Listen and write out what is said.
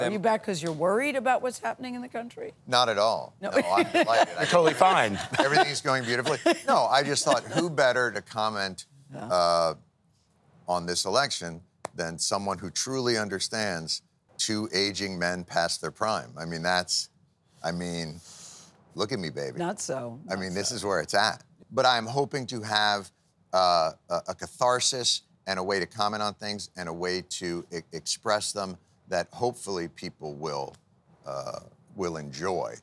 Are you back because you're worried about what's happening in the country? Not at all. No. No, I'm delighted. You're totally fine. Everything's going beautifully. No, I just thought, who better to comment on this election than someone who truly understands two aging men past their prime. I mean, look at me, baby. Not so. I mean, this is where it's at. But I'm hoping to have a catharsis and a way to comment on things and a way to express them that hopefully people will enjoy.